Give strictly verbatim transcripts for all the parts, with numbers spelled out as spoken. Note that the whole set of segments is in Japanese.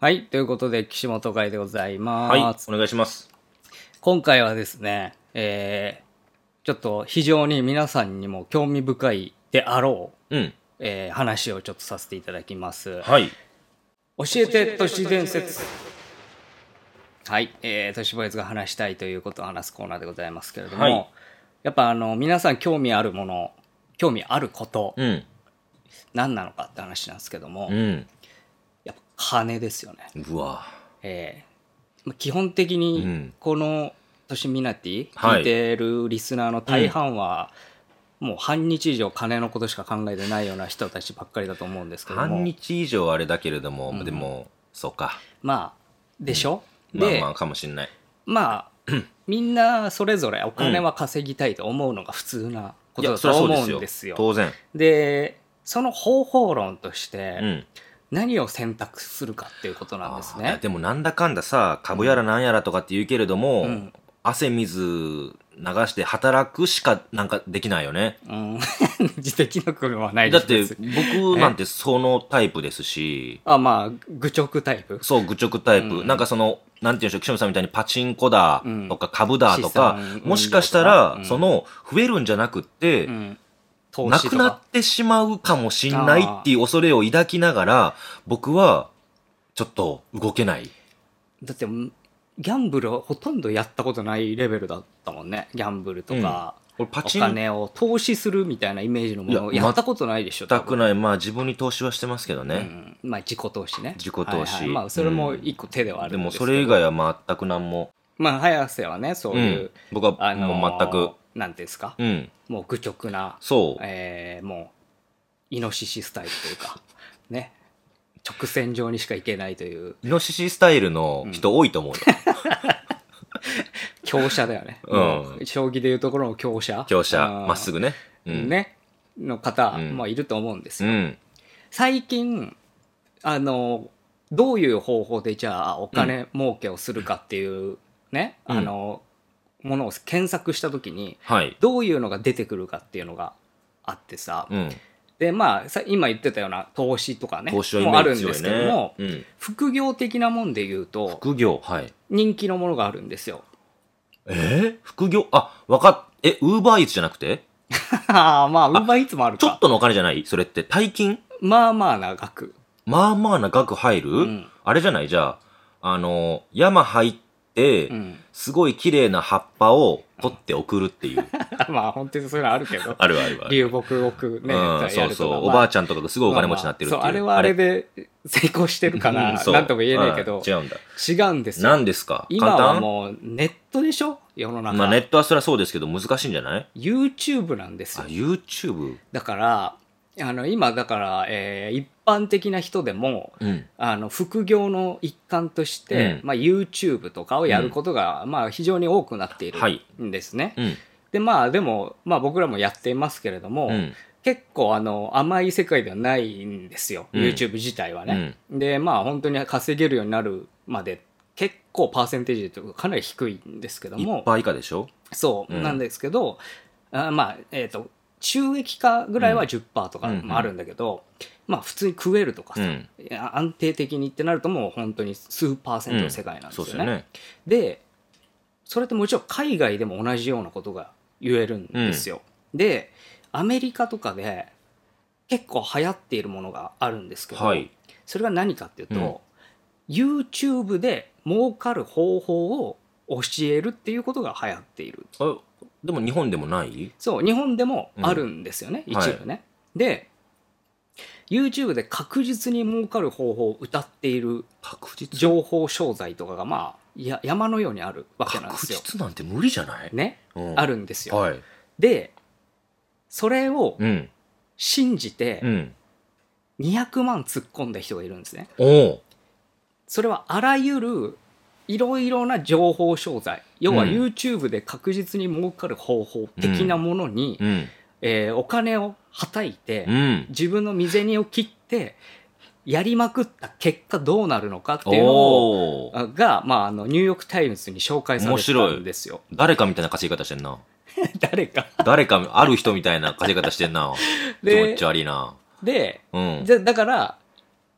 はい。ということで、岸本会でございます。 はい。お願いします。 今回はですね、えー、ちょっと非常に皆さんにも興味深いであろう、 うんえー、話をちょっとさせていただきます。 はい。 教えて都市伝説。はい。えー、都市ボーイズが話したいということを話すコーナーでございますけれども、はい、やっぱあの、皆さん興味あるもの、興味あること、うん、何なのかって話なんですけども、うんやっぱ金ですよね。 うわ、 えー、基本的にこの都市ミナティ聞いてるリスナーの大半はもう半日以上金のことしか考えてないような人たちばっかりだと思うんですけども、 半日以上あれだけれども、うん、でもそうかまあでしょ、 うん、でまあまあかもしんないまあみんなそれぞれお金は稼ぎたいと思うのが普通なことだと思うんですよ。 当然でその方法論として、うん何を選択するかっていうことなんですね。 でもなんだかんださ株やらなんやらとかって言うけれども、うん、汗水流して働くしかなんかできないよね。 うん、自的な苦はないです。 だって僕なんてそのタイプですし。 あまあ愚直タイプ。 そう愚直タイプ、うん、なんかそのなんていうんでしょう岸本さんみたいにパチンコだとか株だとか、うん、もしかしたら、うん、その増えるんじゃなくって、うんなくなってしまうかもしんないっていう恐れを抱きながら僕はちょっと動けない。 だってギャンブルはほとんどやったことないレベルだったもんね。ギャンブルとか、うん、パチンお金を投資するみたいなイメージのものをやったことないでしょ。 全くない。まあ自分に投資はしてますけどね、 うん、まあ自己投資ね。 自己投資、はいはい、 まあそれも一個手ではあるんですけど、 うん、でもそれ以外は全く何も。 まあ早瀬はねそういう、うん、 僕はもう全く、 なんていうんですか、 うん、 もう愚直なそう、 えー、もうイノシシスタイルというかね直線上にしか行けないというイノシシスタイルの人多いと思うよ、 うん、強者だよね、うん、将棋でいうところの強者強者まっすぐね、 うん、ねの方、うん、まあ、いると思うんですよ、うん、最近あのどういう方法でじゃあお金儲けをするかっていうね、うん、あのものを検索した時に、はい、どういうのが出てくるかっていうのがあってさ、うん、でまあ今言ってたような投資とかね投資はもあるんですけども、 うん、 副業的なもんで言うと副業、はい、 人気のものがあるんですよ。 えー、副業あわかっえウーバーイーツじゃなくてあまあウーバーイーツもあるか。 ちょっとのお金じゃないそれって大金まあまあな額まあまあな額入る、うん、あれじゃないじゃああの山入って、うん、すごい綺麗な葉っぱを取って送るっていうまあ本当にそういうのあるけどあるあるある流木置くね、 うん、そうそう、まあ、おばあちゃんとかがすごいお金持ちになってるっていう、 まあまあ、そうあれはあれで成功してるかななんとも言えないけど、 うん、違うんだ違うんですよ。 何ですか今はもうネットでしょ世の中。 まあネットはそりゃそうですけど難しいんじゃない？ YouTube なんですよ。 あ YouTube だからあの今だから、えー、一般的な人でも、うん、あの副業の一環として、うんまあ、YouTube とかをやることが、うんまあ、非常に多くなっているんですね、はいうん、でまあでも、まあ、僕らもやっていますけれども、うん、結構あの甘い世界ではないんですよ、うん、YouTube 自体はね、うん、でまあ本当に稼げるようになるまで結構パーセンテージでかなり低いんですけどもいちパーセント 以下でしょ。 そう、うん、なんですけどあまあえっ、ー、と収益化ぐらいは じゅっパーセント とかもあるんだけど、うんうん、まあ普通に食えるとかさ、うん、安定的にってなるともう本当に数パーセントの世界なんですよね、うん、そうですよね。でそれってもちろん海外でも同じようなことが言えるんですよ、うん、でアメリカとかで結構流行っているものがあるんですけど、はい、それが何かっていうと、うん、YouTube で儲かる方法を教えるっていうことが流行っている。 あでも日本でもない？ そう日本でもあるんですよね、うん、一部ね、はい、で YouTube で確実に儲かる方法を謳っている情報商材とかがまあや山のようにあるわけなんですよ。 確実なんて無理じゃないね、うん、あるんですよ、 はい、 でそれを信じてにひゃくまん突っ込んだ人がいるんですね、 うん、 それはあらゆるいろいろな情報商材要は YouTube で確実に儲かる方法的なものに、うんうんえー、お金をはたいて、うん、自分の身銭を切ってやりまくった結果どうなるのかっていうのが、まあ、あのニューヨークタイムズに紹介されてたんですよ。 誰かみたいな稼ぎ方してんな誰か誰かある人みたいな稼ぎ方してんな気持ち悪いな。 で、うん、じゃだから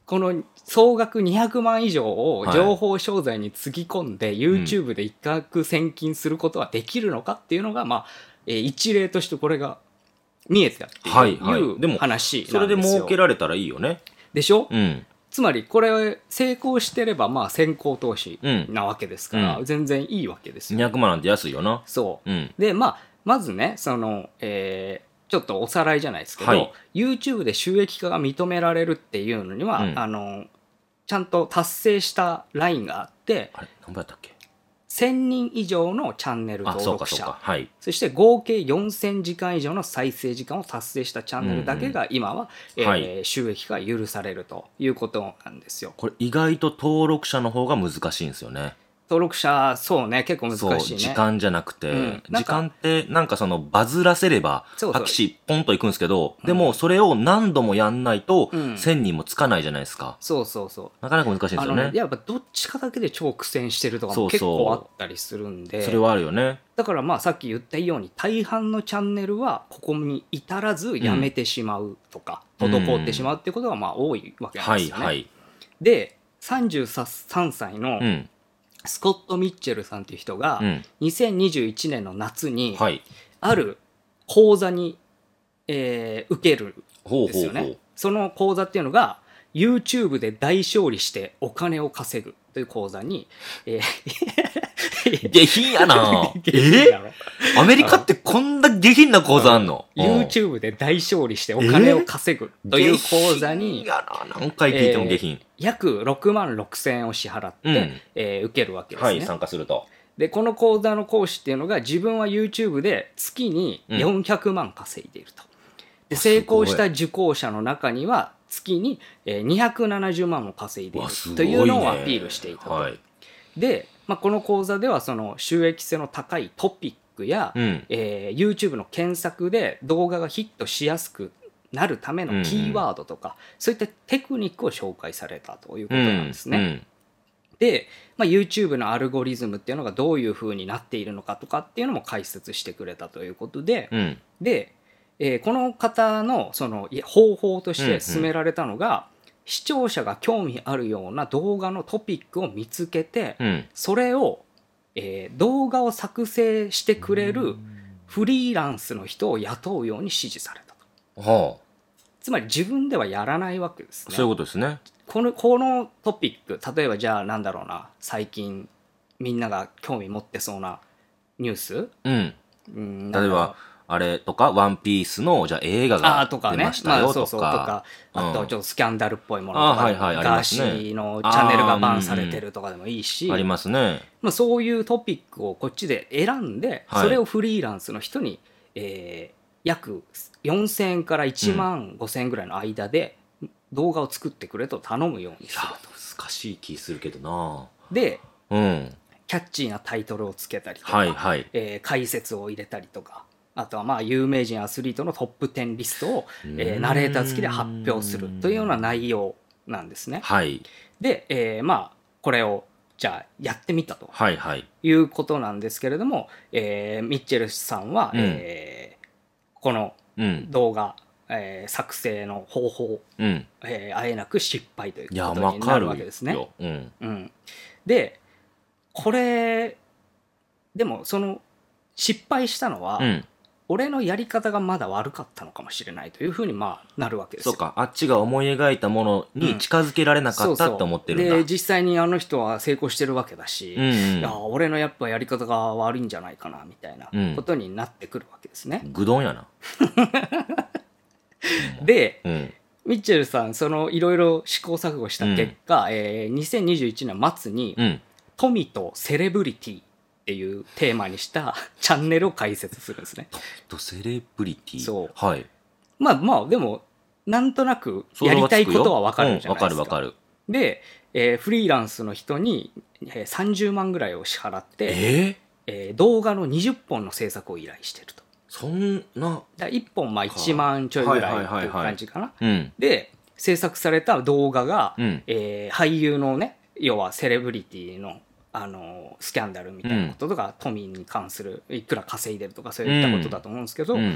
この総額にひゃくまん以上を情報商材につぎ込んで、はい、YouTube で一攫千金することはできるのかっていうのが、まあ、えー、一例としてこれが見えてたっていう、はいはい、いう話なんですよ。 それで儲けられたらいいよね。 でしょ、うん、つまりこれ成功してればまあ先行投資なわけですから、うん、全然いいわけですよ。 にひゃくまんなんて安いよな。 そう、うん、でまあまずねその、えーちょっとおさらいじゃないですけど、はい、YouTube で収益化が認められるっていうのには、うん、あのちゃんと達成したラインがあって、 あれ何倍だったっけ、 せんにん以上のチャンネル登録者、はい、そして合計よんせんじかん以上の再生時間を達成したチャンネルだけが今は、うんうんえーはい、収益が許されるということなんですよ。 これ意外と登録者の方が難しいんですよね。 登録者そうね結構難しいね。そう時間じゃなくて、うん、時間ってなんかそのバズらせれば拍手ポンといくんですけど、でもそれを何度もやんないとせんにんもつかないじゃないですか、うん、 そうそうそうなかなか難しいんですよね。 ねやっぱどっちかだけで超苦戦してるとかも結構あったりするんで、 そうそうそれはあるよね。 だからまあさっき言ったように大半のチャンネルはここに至らずやめてしまうとか、うん、滞ってしまうっていうことがまあ多いわけなんですよね、はいはい、でさんじゅうさんさいの、うんスコット・ミッチェルさんという人が、うん、にせんにじゅういちねんの夏に、はい、ある講座に、えー、受けるんですよね。ほうほうほう。その講座っていうのが YouTube で大勝利してお金を稼ぐという講座に、えー、下品やなえー、アメリカってこんな下品な講座あんの、 うん、YouTube で大勝利してお金を稼ぐという講座に、 えー、下品やな何回聞いても下品、えー約ろくまんろくせんえんを支払って、うんえー、受けるわけですね、 はい、参加すると。 でこの講座の講師っていうのが自分は YouTube で月によんひゃくまん稼いでいると、うん、で成功した受講者の中には月ににひゃくななじゅうまんも稼いでいるというのをアピールしていたと、はい、で、まあ、この講座ではその収益性の高いトピックや、うんえー、YouTube の検索で動画がヒットしやすくなるためのキーワードとか、うんうん、そういったテクニックを紹介されたということなんですね、うんうん、で、まあ、YouTube のアルゴリズムっていうのがどういう風になっているのかとかっていうのも解説してくれたということで、うん、で、えー、この方のその方法として進められたのが、うんうん、視聴者が興味あるような動画のトピックを見つけて、うん、それを、えー、動画を作成してくれるフリーランスの人を雇うように指示された。はあ、つまり自分ではやらないわけですね。 そういうことですね。 この、このトピック例えばじゃあなんだろうな最近みんなが興味持ってそうなニュース、うんうん、例えばあれとかワンピースのじゃあ映画が出ましたよとか、 そうそうとか、あとちょっとスキャンダルっぽいものとか、はいはいね、ガーシーのチャンネルがバンされてるとかでもいいし、 あ,、うんうん、ありますね。 まあ、そういうトピックをこっちで選んで、はい、それをフリーランスの人に、えー約よんせんえんからいちまんごせんえんぐらいの間で動画を作ってくれと頼むようにすると。 難しい気するけどな。 で、うん、キャッチーなタイトルをつけたりとか、はいはいえー、解説を入れたりとか、あとはまあ有名人アスリートのトップじゅうリストを、えー、ナレーター付きで発表するというような内容なんですね。はい、で、えー、まあこれをじゃあやってみたと、はいはい、いうことなんですけれども、えー、ミッチェルさんは、うんえーこの動画、うんえー、作成の方法、うんえー、あえなく失敗ということになるわけですね。うんうん、でこれでもその失敗したのは、うん、俺のやり方がまだ悪かったのかもしれないというふうにまあなるわけですよ。 そうか、あっちが思い描いたものに近づけられなかったって思ってるんだ、 うん、そうそうで実際にあの人は成功してるわけだし、うんうん、いや俺のやっぱやり方が悪いんじゃないかなみたいなことになってくるわけですね。 ぐどんやなで、うん、ミッチェルさんそのいろいろ試行錯誤した結果、うんえー、にせんにじゅういちねん末に、うん、富とセレブリティっていうテーマにしたチャンネルを開設するんですね。 とセレブリティそうはい。 まあまあでもなんとなくやりたいことは分かるじゃないですか。 わ、うん、かるわかる。 で、えー、フリーランスの人に、えー、さんじゅうまんぐらいを支払って、えーえー、動画のにじゅっぽんの制作を依頼してると。 そんなだいっぽんまあいちまんちょいぐらいっていう感じかな。で制作された動画が、うんえー、俳優のね要はセレブリティのあのスキャンダルみたいなこととか、うん、富に関するいくら稼いでるとかそういったことだと思うんですけど、うん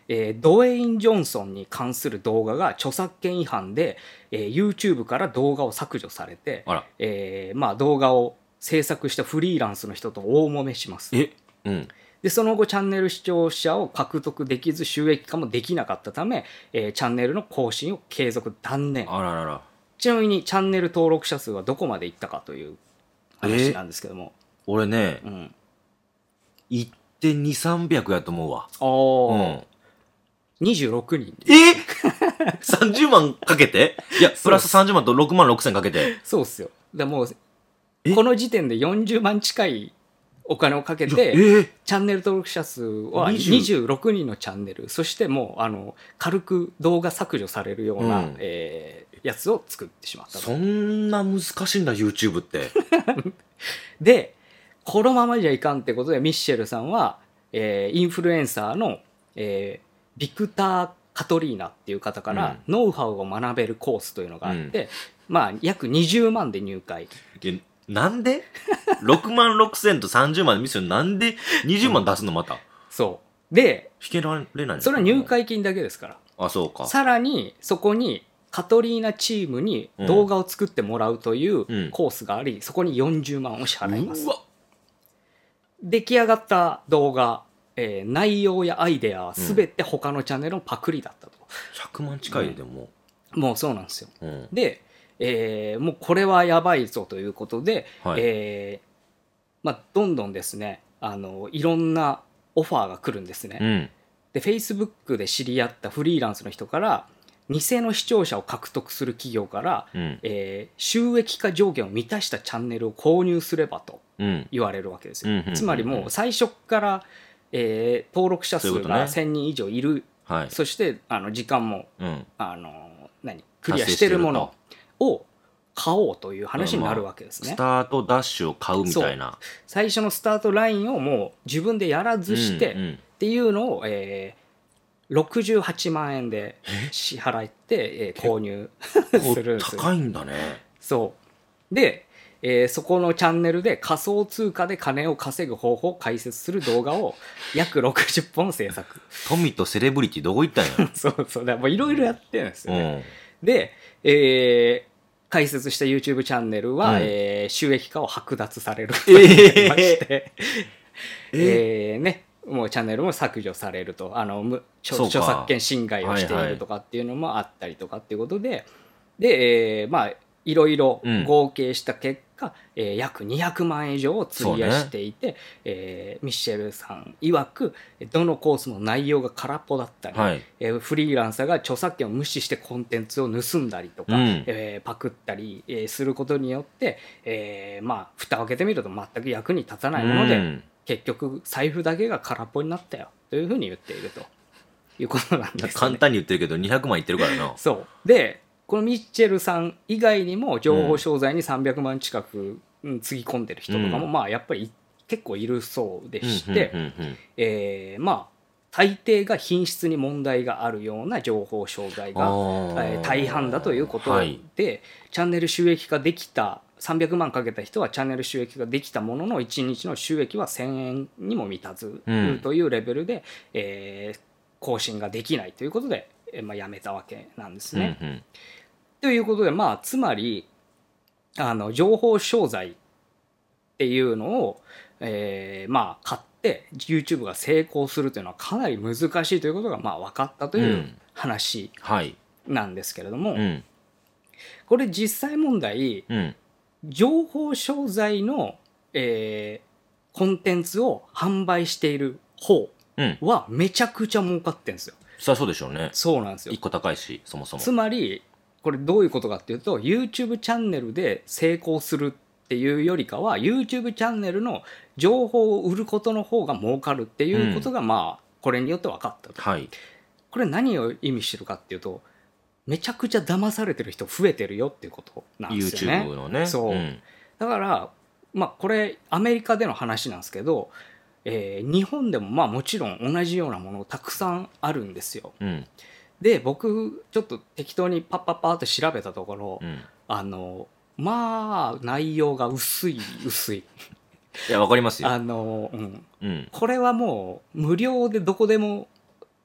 えー、ドウェイン・ジョンソンに関する動画が著作権違反で、えー、YouTube から動画を削除されて、えーまあ、動画を制作したフリーランスの人と大揉めします。 え、うん、 でその後チャンネル視聴者を獲得できず収益化もできなかったため、えー、チャンネルの更新を継続断念。 あららら。 ちなみにチャンネル登録者数はどこまでいったかという話なんですけども、 えー、俺ね、うん、いってにせんさんびゃくやと思うわ。 ああ、うんにじゅうろくにん。 えさんじゅうまんかけていや、プラスさんじゅうまんとろくまんろくせんかけて。 そうっすよ。でもう、この時点でよんじゅうまん近いお金をかけて、 えー、 チャンネル登録者数はにじゅうろくにんのチャンネル、そしてもう、あの、軽く動画削除されるような、うん、えー、やつを作ってしまった。 そんな難しいんだ、YouTube って。 で、このままじゃいかんってことで、ミッシェルさんは、えー、インフルエンサーの、えー、ビクター・カトリーナっていう方からノウハウを学べるコースというのがあって、うん、まあ約にじゅうまんで入会。 なんでろくまんろくせんとさんじゅうまんで見せるのなんでにじゅうまん出すのまた、うん、 そうで引けられない、 それは入会金だけですから。 あ、そうか。 さらにそこにカトリーナチームに動画を作ってもらうというコースがあり、うん、そこによんじゅうまんを支払います。うわ、出来上がった動画、えー、内容やアイデアは全て他のチャンネルのパクリだったと。 ひゃくまん近いでも、 うん、もうそうなんですよ、うん、で、えー、もうこれはやばいぞということで、はい、えーまあ、どんどんですね、あのいろんなオファーが来るんですね、うん、で Facebook で知り合ったフリーランスの人から偽の視聴者を獲得する企業から、うん、えー、収益化条件を満たしたチャンネルを購入すればと言われるわけですよ、うん、つまりもう最初からえー、登録者数がせんにん以上いる、はい、そしてあの時間も、うん、あの何クリアしてるものを買おうという話になるわけですね。 スタートダッシュを買うみたいな。 最初のスタートラインをもう自分でやらずして、うんうん、っていうのを、えー、ろくじゅうはちまんえんで支払って、えー、購入するんですよ。 高いんだね。 そうでえー、そこのチャンネルで仮想通貨で金を稼ぐ方法を解説する動画を約ろくじゅっぽん制作。 富とセレブリティどこ行ったんや。 そうそう、だからいろいろやってるんですよね、うん、で、えー、解説した YouTube チャンネルは、うん、えー、収益化を剥奪されるとなりまして、えー、えー、ね、もうチャンネルも削除されると、あの著, 著作権侵害をしているとかっていうのもあったりとかっていうことで、はいはい、で、えー、まあいろいろ合計した結果、うん、えー、約にひゃくまんえん以上を費やしていて、ね、えー、ミッシェルさん曰くどのコースの内容が空っぽだったり、はい、えー、フリーランサーが著作権を無視してコンテンツを盗んだりとか、うん、えー、パクったり、えー、することによって、えー、まあ蓋を開けてみると全く役に立たないもので、うん、結局財布だけが空っぽになったよというふうに言っているということなんです、ね、 簡単に言ってるけどにひゃくまんいってるからな。 そうでこのミッチェルさん以外にも情報商材にさんびゃくまん近く、うん、つぎ込んでる人とかも、うん、まあやっぱり結構いるそうでして、うんうんうんうん、えー、まあ大抵が品質に問題があるような情報商材が、えー、大半だということで、はい、チャンネル収益化できたさんびゃくまんかけた人はチャンネル収益ができたもののいちにちの収益はせんえんにも満たずというレベルで、うん、えー、更新ができないということで、えーまあ、やめたわけなんですね。うんうん、ということで、まあ、つまりあの情報商材っていうのを、えー、まあ買って YouTube が成功するというのはかなり難しいということがまあ分かったという話なんですけれども、うんはいうん、これ実際問題、うん、情報商材の、えー、コンテンツを販売している方はめちゃくちゃ儲かってるんですよ。 そりゃそうでしょうね。 そうなんですよ。 いっこ高いし、そもそも。 つまりこれどういうことかっていうと YouTube チャンネルで成功するっていうよりかは YouTube チャンネルの情報を売ることの方が儲かるっていうことが、うん、まあこれによって分かったと、はい、これ何を意味してるかっていうとめちゃくちゃ騙されてる人増えてるよっていうことなんですよね。 YouTube のね。 そう、うん、だからまあこれアメリカでの話なんですけど、えー、日本でもまあもちろん同じようなものたくさんあるんですよ、うん、で僕ちょっと適当にパッパッパーって調べたところ、うん、あのまあ内容が薄い薄いいやわかりますよ。 あの、うんうん、これはもう無料でどこでも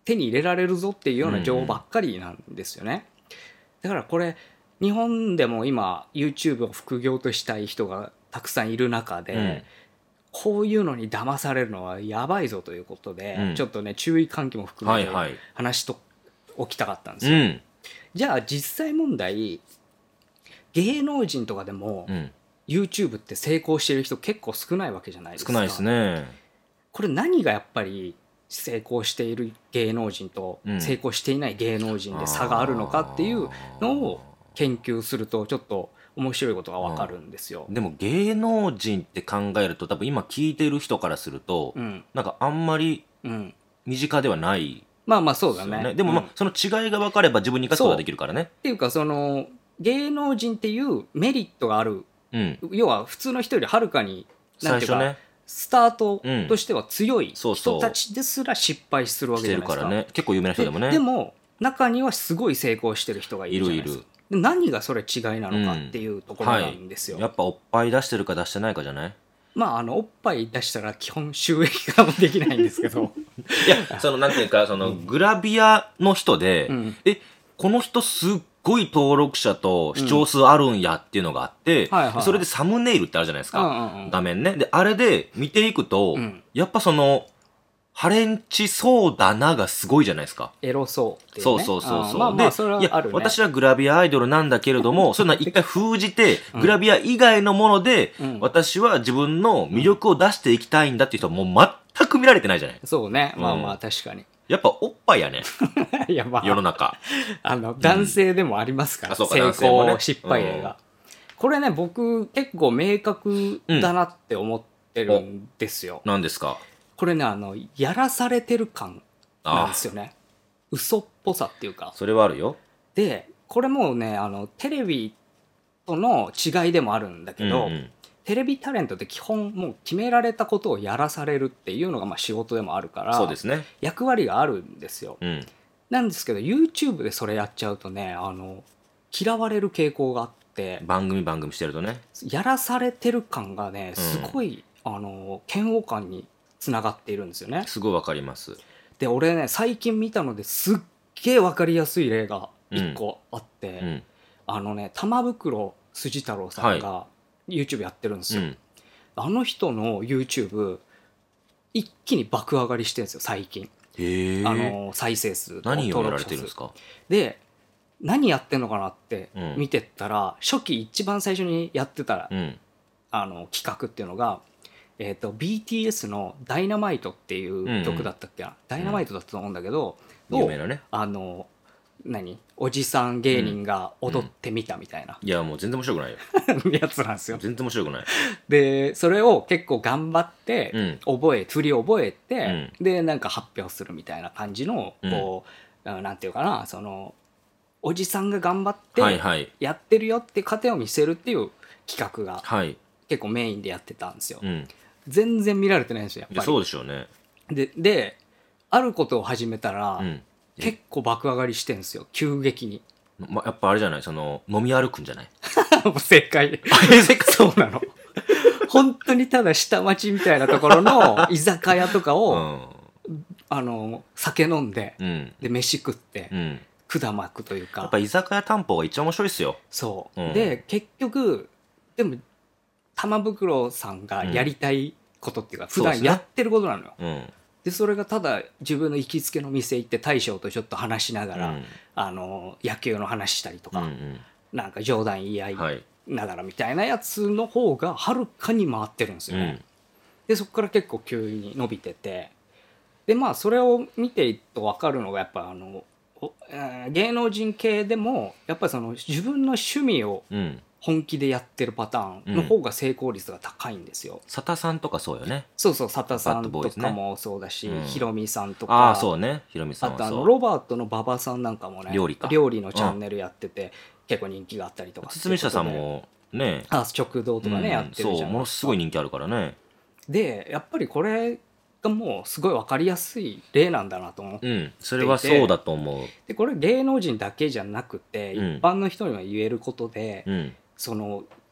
手に入れられるぞっていうような情報ばっかりなんですよね。だからこれ日本でも今 YouTube を副業としたい人がたくさんいる中で、うん、こういうのに騙されるのはやばいぞということで、うん、ちょっとね注意喚起も含めて話とおきたかったんですよ、うん、じゃあ実際問題芸能人とかでも、うん、YouTube って成功してる人結構少ないわけじゃないですか。 少ないですね。 これ何がやっぱり成功している芸能人と成功していない芸能人で差があるのかっていうのを研究するとちょっと面白いことが分かるんですよ、 うん、でも芸能人って考えると多分今聞いてる人からすると、うん、なんかあんまり身近ではない、ね、 まあまあそうだね。 でもまあ、うん、その違いが分かれば自分に生かすことができるからね。 っていうかその芸能人っていうメリットがある、うん、要は普通の人よりはるかになんていうか、ね、スタートとしては強い人たちですら失敗するわけじゃないですか。 してるからね。結構有名な人でもね。 で, でも中にはすごい成功してる人がいるじゃないですか。いるいる。で何がそれ違いなのかっていうところなんですよ、 うんはい、やっぱおっぱい出してるか出してないかじゃない。 まああのおっぱい出したら基本収益化もできないんですけどいやそのなんていうかそのグラビアの人で、うん、えこの人すっごい登録者と視聴数あるんやっていうのがあって、うんはいはいはい、それでサムネイルってあるじゃないですか、うんうんうん、画面ね。であれで見ていくと、うん、やっぱそのハレンチそうだながすごいじゃないですか。 エロそうっていう、 ね、そうそうそうそう。 まあまあそれはあるね。 いや私はグラビアアイドルなんだけれども、そんな一回封じて、うん、グラビア以外のもので、うん、私は自分の魅力を出していきたいんだっていう人はもう全く見られてないじゃない。 そうね。まあまあ確かに。 やっぱおっぱいやね。 いやまあ世の中。 あの男性でもありますから。うん、成功、ね、失敗例が、うん。これね僕結構明確だなって思ってるんですよ。 うん、何ですか。 これねあのやらされてる感なんですよね。嘘っぽさっていうか。 それはあるよ。 でこれもうねあのテレビとの違いでもあるんだけど、うんうん、テレビタレントって基本もう決められたことをやらされるっていうのがまあ仕事でもあるから、 そうですね、 役割があるんですよ、うん、なんですけど YouTube でそれやっちゃうとねあの嫌われる傾向があって、 番組番組してるとねやらされてる感がねすごい、うん、あの嫌悪感につながっているんですよね。 すごいわかります。 で俺ね最近見たのですっげえわかりやすい例がいっこあって、うんうん、あのね玉袋筋太郎さんが YouTube やってるんですよ、はい、うん、あの人の YouTube 一気に爆上がりしてるんですよ最近。 へあの再生数と何をやられてるんですか。 で何やってんのかなって見てったら、うん、初期一番最初にやってたら、うん、あの企画っていうのがえー、と ビーティーエス の「ダイナマイト」っていう曲だったっけな、うん、ダイナマイトだったと思うんだけど、 うん、有名なねあの何おじさん芸人が踊ってみたみたいな、 うん、いやもう全然面白くないよやつなんですよ。 全然面白くないでそれを結構頑張って覚え、振り覚えて、うん、でなんか発表するみたいな感じのこう、うん、なんていうかなそのおじさんが頑張ってやってるよって過程を見せるっていう企画が結構メインでやってたんですよ、うん、全然見られてないんですよやっぱり。 そうでしょうね。 でであることを始めたら、うん、結構爆上がりしてるんですよ急激に。 ま、やっぱあれじゃないその飲み歩くんじゃない正解そうなの本当にただ下町みたいなところの居酒屋とかを、うん、あの酒飲んで、うん、で飯食って、うん、管巻くというかやっぱ居酒屋担保が一番面白いですよ。 そう、うん、で結局でも玉袋さんがやりたいことっていうか、うん、普段やってることなのよ。 そ,、ねうん、でそれがただ自分の行きつけの店行って大将とちょっと話しながら、うん、あの野球の話したりとか、うんうん、なんか冗談言い合いながらみたいなやつの方がはるかに回ってるんですよね、うん、でそこから結構急に伸びててでまあそれを見ていくと分かるのがやっぱあの芸能人系でもやっぱりその自分の趣味を本気でやってるパターンの方が成功率が高いんですよ。 佐田さんとかそうよね。 そうそう佐田さんとかもそうだし、ね、ヒロミさんとか、 ああそうねヒロミさんはそう。 あとあのロバートの馬場さんなんかもね料理か料理のチャンネルやってて、うん、結構人気があったりとか。 堤下さんもねあ食堂とかね、うん、やってるじゃないですか。 そうものすごい人気あるからね。 でやっぱりこれがもうすごい分かりやすい例なんだなと思っていて、うん、 それはそうだと思う。 でこれ芸能人だけじゃなくて、うん、一般の人には言えることで、うん、その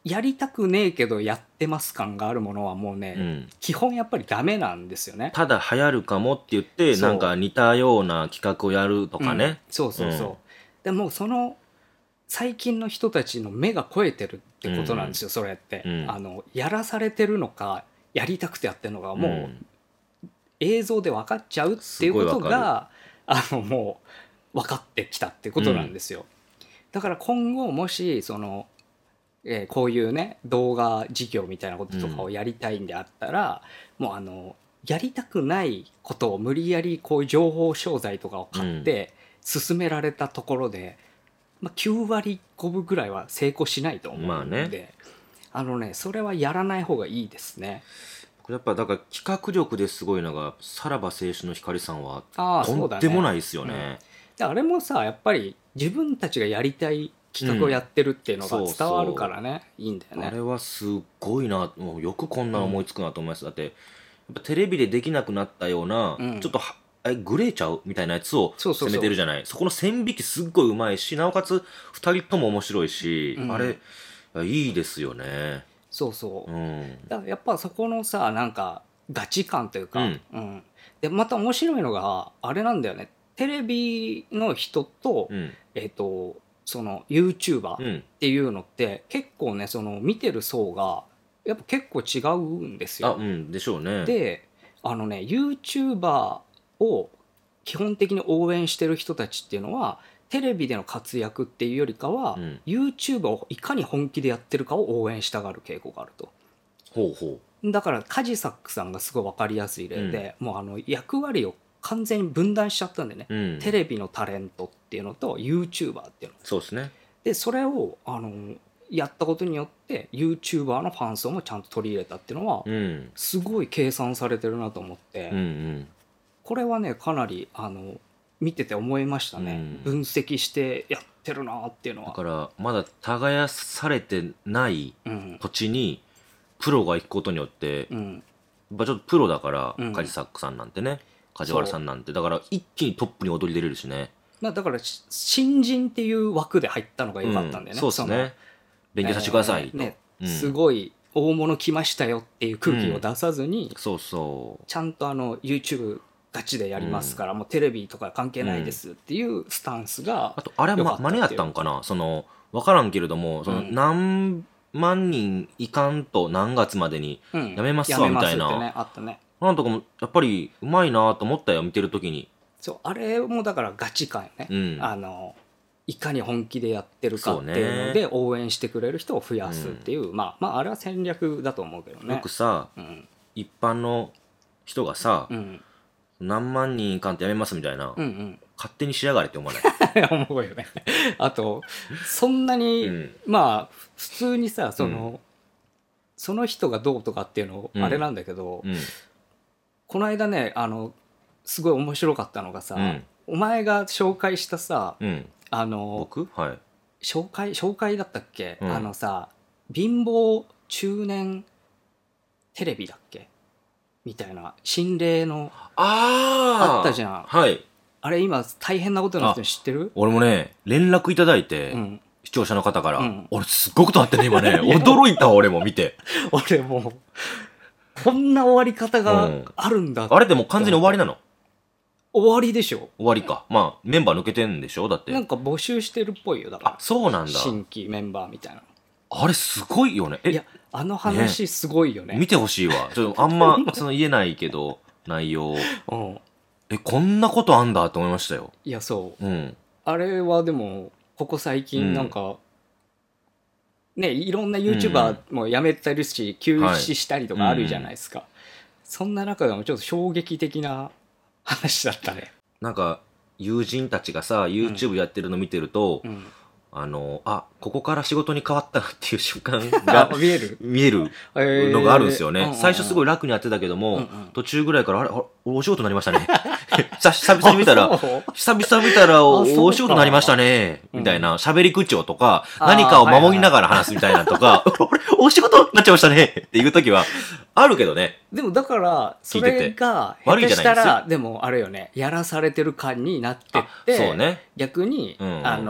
やりたくねえけどやってます感があるものはもうね、 うん、 基本やっぱりダメなんですよね。 ただ流行るかもって言ってなんか似たような企画をやるとかね、うん、 そうそうそう、うん、でもその最近の人たちの目が超えてるってことなんですよ、うん、それって、うん、あのやらされてるのかやりたくてやってるのかもう映像で分かっちゃうっていうことが、あのもう分かってきたっていうことなんですよ、うん、だから今後もしそのえー、こういうね動画事業みたいなこととかをやりたいんであったら、うん、もうあのやりたくないことを無理やりこういう情報商材とかを買って進められたところで、うん、まあ、きゅうわりごぶぐらいは成功しないと思うので、まあね、あのねそれはやらない方がいいですね。 やっぱだから企画力ですごいのがさらば青春の光さんはとんでもないですよね。ああ、そうだね、 うん、あれもさやっぱり自分たちがやりたい企画をやってるっていうのが伝わるからね、うん、そうそういいんだよね。 あれはすごいな、もうよくこんな思いつくなと思います、うん、だってやっぱテレビでできなくなったような、うん、ちょっとえグレーちゃうみたいなやつを攻めてるじゃない。 そ, そこの線引きすっごいうまいし、なおかつふたりとも面白いし、うん、あれいいですよね。 そうそう、うん、だからやっぱそこのさなんかガチ感というか、うんうん、でまた面白いのがあれなんだよね、テレビの人と、うん、えっ、ー、とその YouTuber っていうのって結構ねその見てる層がやっぱ結構違うんですよ。 あ、うんでしょうね。 であのね YouTuber を基本的に応援してる人たちっていうのはテレビでの活躍っていうよりかは、うん、YouTuber をいかに本気でやってるかを応援したがる傾向があると。 ほうほうだからカジサックさんがすごい分かりやすい例で、うん、もうあの役割を完全に分断しちゃったんでね、うん、テレビのタレントっていうのと YouTuber っていうの。 そうですね。 でそれをあのやったことによって YouTuber のファン層もちゃんと取り入れたっていうのは、うん、すごい計算されてるなと思って、うんうん、これはねかなりあの見てて思いましたね、うん、分析してやってるなっていうのは。 だからまだ耕されてない土地にプロが行くことによって、うん、やっぱちょっとプロだから、うん、カジサックさんなんてね、梶原さんなんてだから一気にトップに躍り出れるしね。 まあ、だから新人っていう枠で入ったのが良かったんだよね、うん、 そうですね。勉強させてくださいと、 ねうん、すごい大物来ましたよっていう空気を出さずに、 うん、そうそうちゃんとあの YouTube ガチでやりますから、うん、もうテレビとか関係ないですっていうスタンスが、うん、 あとあれは真似やったんかな、その分からんけれどもその何万人いかんと何月までにやめますわみたいな、うんね、 あったね。 なんとかもやっぱりうまいなと思ったよ見てる時に。 そうあれもだからガチ感よね、うん、あのいかに本気でやってるかっていうので応援してくれる人を増やすっていう、うん、まあまああれは戦略だと思うけどね。 よくさ、うん、一般の人がさ、うん、何万人いかんとやめますみたいな、うんうん、勝手にしやがれって思わない思うよね。あとそんなに、うん、まあ普通にさその、うん、その人がどうとかっていうのあれなんだけど、うん、この間ねあのすごい面白かったのがさ、うん、お前が紹介したさ、うん、あの僕、はい、 紹介紹介だったっけ、うん、あのさ貧乏中年テレビだっけみたいな心霊のあったじゃん。 はい、 あれ今大変なことになってるの知ってる？ 俺もね連絡いただいて、うん、視聴者の方から、うん、俺すっごくとあってね今ね驚いた俺も見て俺もうこんな終わり方があるんだ、 うん、あれでも完全に終わりなの？ 終わりでしょ。 終わりか。まあメンバー抜けてんでしょだって。 なんか募集してるっぽいよだから。 あ、そうなんだ。 新規メンバーみたいな。 あれすごいよね。えいやあの話すごいよね。 ね見てほしいわ。ちょっとあんまその言えないけど内容。うん。えこんなことあんだと思いましたよ。 いやそう。うん。あれはでもここ最近なんか、うん、ねいろんな YouTuber も辞めたりし、うん、休止したりとかあるじゃないですか。はい、そんな中でもちょっと衝撃的な話だったね。 なんか友人たちがさ YouTube やってるの見てると、うんうん、あのあここから仕事に変わったなっていう瞬間が見える見えるのがあるんですよね、えーうんうんうん、最初すごい楽にやってたけども、うんうん、途中ぐらいからあれあお仕事になりましたね久々に見たら久々見たら お, お仕事になりましたねみたいな喋り口調とか、うん、何かを守りながら話すみたいなとか、はいはい、お仕事になっちゃいましたねっていう時はあるけどね。 でもだからそれが下手したらでもあれよねやらされてる感になってって、 そうね、 逆に、うんうん、あの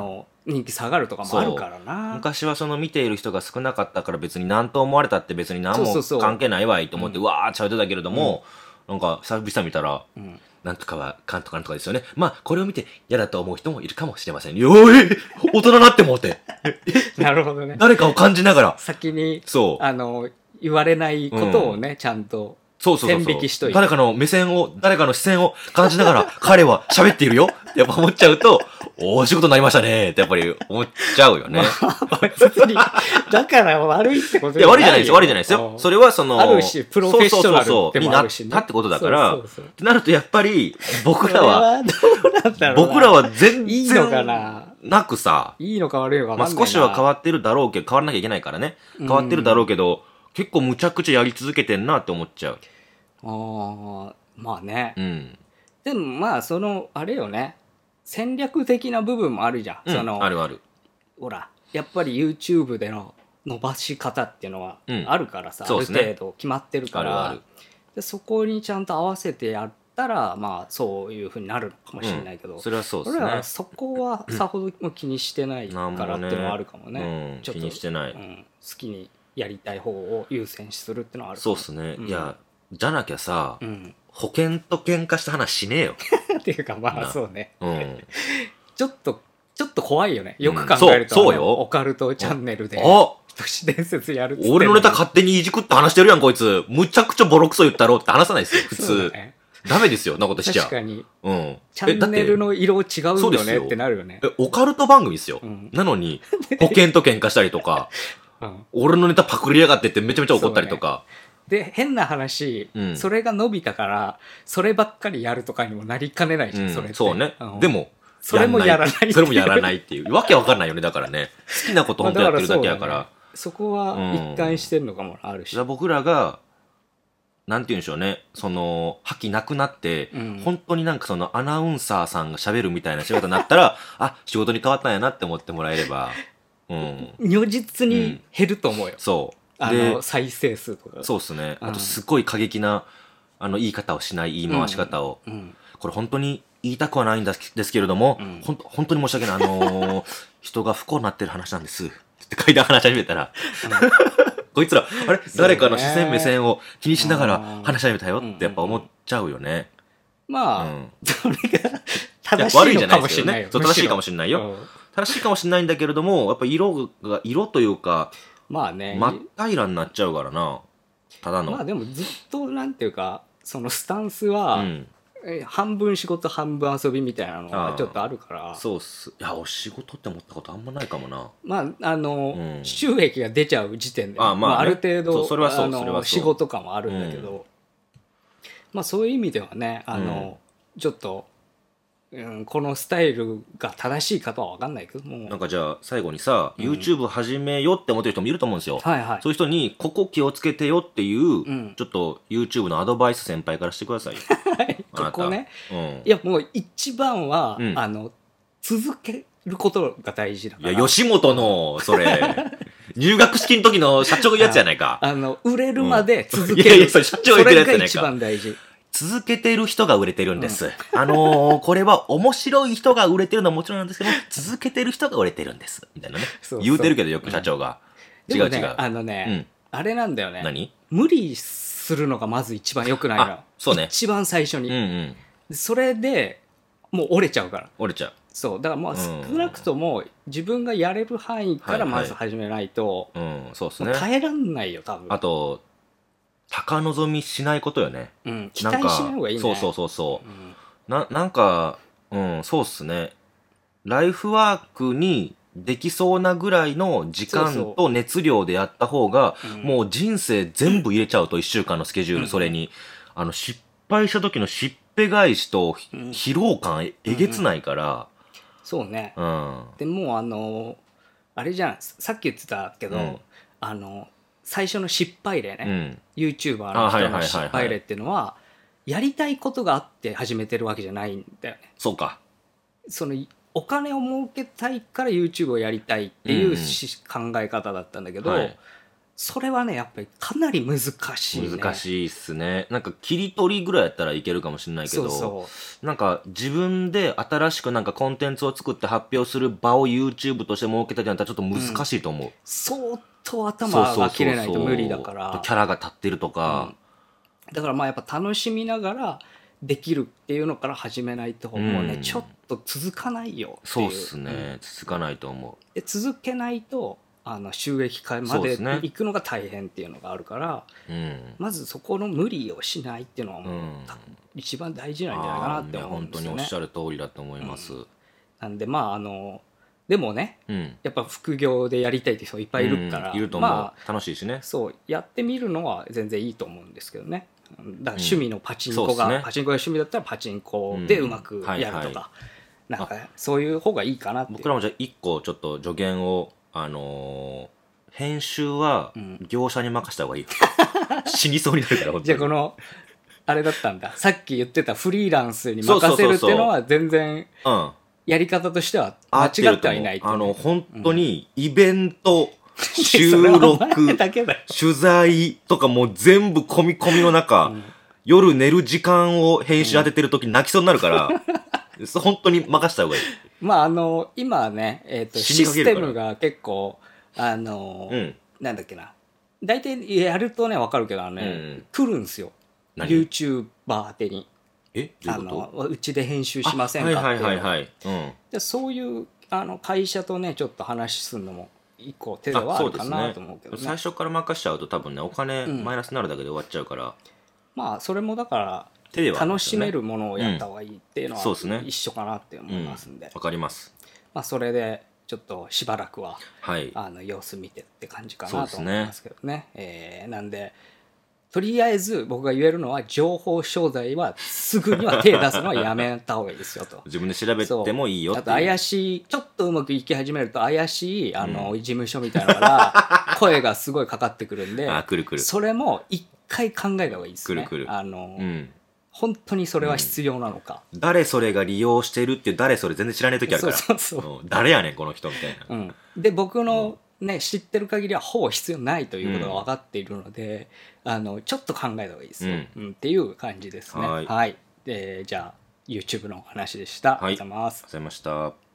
人気下がるとかもあるからな。 昔はその見ている人が少なかったから別に何と思われたって別に何もそうそうそう関係ないわいと思ってうんわーって喋ってたけれども、なんか久々見たら、 うんなんとかはかんとかなんとかですよね。まあこれを見て嫌だと思う人もいるかもしれません。よーい大人なって思ってなるほどね。 誰かを感じながら先にそうあの言われないことをね、ちゃんとそうそうそうそう線引きしといて。 誰かの目線を、誰かの視線を感じながら、彼は喋っているよってやっぱ思っちゃうと、お仕事になりましたねってやっぱり思っちゃうよね。 別に、だから悪いってこといや、悪いじゃないですよ、悪いじゃないですよ。それはその、 ある種、プロフェッショナルでもあるしね。 になったってことだから、 そうそうそうってなるとやっぱり、僕らは、 どうなんだろうな。 僕らは全いいのか然な。 なくさ、 いいのか悪いのか分まあかんないな。 少しは変わってるだろうけど、変わらなきゃいけないからね。変わってるだろうけど、結構むちゃくちゃやり続けてんなって思っちゃう。 ああ、まあね。 うん。 でもまあ、その、あれよね。戦略的な部分もあるじゃん。 うんその、 あるある。 ほら、やっぱり YouTube での伸ばし方っていうのはうんあるからさ、あるそうですね程度決まってるからあるあるで、そこにちゃんと合わせてやったら、まあ、そういうふうになるのかもしれないけど、 うんそれはそうですね俺はそこはさほども気にしてないなんもねからっていうのはあるかもね。 うんちょっと気にしてないうん好きにやりたい方を優先するっていうのはあるかもそうっすね。 うんいや、じゃなきゃさ、 うん保険と喧嘩した話しねえよ。 っていうかまあなそうね。 うん。 ちょっとちょっと怖いよね。よく考えると、 うんそうそうよあのオカルトチャンネルであ都市伝説やるっつってんのに俺のネタ勝手にいじくって話してるやん、こいつ。むちゃくちゃボロクソ言ったろって話さないですよ、普通。 そうだねダメですよ、そんなことしちゃ確かにうん。 チャンネルえだっの色違うそうですよよねってなるよねて。え、オカルト番組ですよ。 うんなのに、保険と喧嘩したりとか、 うん俺のネタパクりやがってってめちゃめちゃ怒ったりとか。 で変な話、 うんそれが伸びたからそればっかりやるとかにもなりかねないじゃん、 うんそれってそうねん。 でも、 それもやらないっていうそれもやらないっていう。わけわかんないよね、だからね。好きなこと本当やってるだけやから。 まあだそこは一貫してんのかもあるし、 じゃあ僕らが、なんて言うんでしょうね、その、覇気なくなって、 うん本当になんかそのアナウンサーさんが喋るみたいな仕事になったら、あ、仕事に変わったんやなって思ってもらえれば、うん。 如実に減ると思うよ、 そう。 あでの、再生数とかそうっすね。 うんあとすごい過激な、あの、言い方をしない言い回し方を。 うんこれ本当に言いたくはないんですですけれども、 うんほんと本当に申し訳ない。あのー人が不幸になってる話なんです。って階段話し始めたら、こいつら、あれ、誰かの視線目線を気にしながら話し始めたよってやっぱ思っちゃうよね。 まあ、 うんそれがいや正しいのかもしれないよ。 そう正しいかもしれないよ。 うん正しいかもしれないんだけれども、やっぱ色が、色というか、 まあね、 真っ平らになっちゃうからな。ただの。 まあでもずっとなんていうかそのスタンスは、 うん。 え半分仕事半分遊びみたいなのああがちょっとあるからそうっす。いや、お仕事って思ったことあんまないかもな。 まああの、 うん収益が出ちゃう時点でああまあねある程度そうそれはそうあのそれはそう仕事感はあるんだけど、まあそういう意味ではねあの、ちょっと、うん、このスタイルが正しいかとは分かんないけどもなんかじゃあ最後にさ、YouTube 始めようって思ってる人もいると思うんですよ。 はいはいそういう人に、ここ気をつけてよっていう、 んちょっと YouTube のアドバイス先輩からしてくださいよ。あなたここね。 うん。 いやもう一番は、 うんあの続けることが大事だからいや、吉本の、それ、入学式の時の社長が言うやつやないか。 あの売れるまで続ける、 うんいやいやそれ社長が言ってるやつやないかそれが一番大事。 続けてる人が売れてるんです。あのー、これは面白い人が売れてるのはもちろんなんですけど、続けてる人が売れてるんです。みたいなね。 そうそう言うてるけどよく社長が。 でもね違う違う。 あのね、あれなんだよね。 何無理するのがまず一番良くないのよあそうね一番最初に、 うんうん。 それでもう折れちゃうから。 折れちゃう。 そうだからまあうん少なくとも自分がやれる範囲からまず始めないと、 うん、そうですね。 もう耐えらんないよ多分。 あと、高望みしないことよね。 うん、期なんか待しない方がいいね。 そうそうそうそう。 うんな、なんか、うん、そうっすね。ライフワークにできそうなぐらいの時間そうそうと熱量でやった方が、 うんもう人生全部入れちゃうと、いっしゅうかんのスケジュール、 うんそれに。あの、失敗した時のしっぺ返しと、 うん疲労感ええげつないから、 そうね、 うん。 でもうあのあれじゃんさっき言ってたけど、 うんあの最初の失敗例ね、 うん。 YouTuber のあはいはいはいはい人の失敗例っていうのはやりたいことがあって始めてるわけじゃないんだよね。 そうか。 そのお金を儲けたいから YouTube をやりたいっていうし、考え方だったんだけど、 はいそれはねやっぱりかなり難しいね。 難しいっすね。なんか切り取りぐらいやったらいけるかもしれないけど、 そうそうなんか自分で新しくなんかコンテンツを作って発表する場を YouTube として設けたりなんてちょっと難しいと思う。うん、 相当頭が切れないと無理だから。 キャラが立ってるとか、 うん、だからまあやっぱ楽しみながらできるっていうのから始めないともうね、うん、ちょっと続かないよっていう。 そうっすね、うん、続かないと思う。 で続けないとあの収益化まで行くのが大変っていうのがあるから、うん、まずそこの無理をしないっていうのはもう、うん、一番大事なんじゃないかなって思うんですよね。 本当におっしゃる通りだと思います、うん、 なんでまああのでもね、うん、やっぱ副業でやりたいって人いっぱいいるから、 うん、いると思う、 まあ、楽しいしね。 そうやってみるのは全然いいと思うんですけどね。だから趣味のパチンコが、うんね、パチンコが趣味だったらパチンコでうまくやるとか、うんはいはい、なんかそういう方がいいかなって。 僕らもじゃあ一個ちょっと助言を、あのー、編集は業者に任せた方がいいよ、うん、死にそうになるから本当に。 じゃあこのあれだったんだ、さっき言ってたフリーランスに任せるっていうのは全然やり方としては間違ってはいないって、ね、 あの本当にイベント、うん収録取材とかもう全部込み込みの中、うん、夜寝る時間を編集当ててる時に泣きそうになるから、うん、本当に任せた方がいい。 まああの今ね、えー、とシステムが結構あの、うん、なんだっけな、大体やるとね分かるけどね、うん、来るんですよ YouTuber 宛てに。 えどういうこと？ あのうちで編集しませんかっていう。 はいはいはいはい、うん、 でそういうあの会社とねちょっと話するのも一個手ではあるかなと思うけど ね, ね最初から任しちゃうと多分ねお金マイナスになるだけで終わっちゃうから、うん、 まあそれもだから手では、ね、楽しめるものをやった方がいいっていうのは、うんね、一緒かなって思いますんで、 わ、うん、かります。 まあそれでちょっとしばらくは、 はい、 あの様子見てって感じかなと思いますけど ね, ね、えー、なんでとりあえず僕が言えるのは情報商材はすぐには手出すのはやめた方がいいですよと。 自分で調べてもいいよっていう。 あと怪しいちょっとうまくいき始めると怪しいあの、うん、事務所みたいなのから声がすごいかかってくるんであ来る来るそれも一回考えた方がいいですね。 来る来るあの、 うん、 本当にそれは必要なのか、 うん、誰それが利用してるって誰それ全然知らない時あるからそうそうそう、 うん、誰やねんこの人みたいな、 うん、で僕の、うんね、知ってる限りはほぼ必要ないということが分かっているので、うん、あのちょっと考えた方がいいですよ、うんうん、っていう感じですね。はい、はい、でじゃあ YouTube のお話でした。 はい、 ありがとうございます。 ありがとうございました。